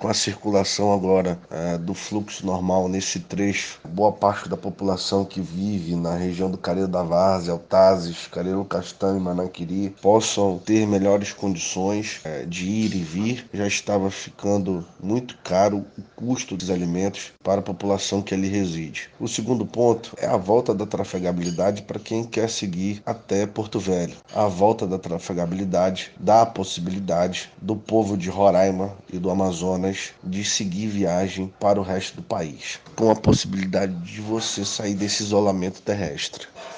com a circulação agora do fluxo normal nesse trecho, boa parte da população que vive na região do Careiro da Várzea, Altazes, Careiro Castanho e Manaquiri possam ter melhores condições de ir e vir. Já estava ficando muito caro o custo dos alimentos para a população que ali reside. O segundo ponto é a volta da trafegabilidade para quem quer seguir até Porto Velho. A volta da trafegabilidade dá a possibilidade do povo de Roraima e do Amazonas de seguir viagem para o resto do país, com a possibilidade de você sair desse isolamento terrestre.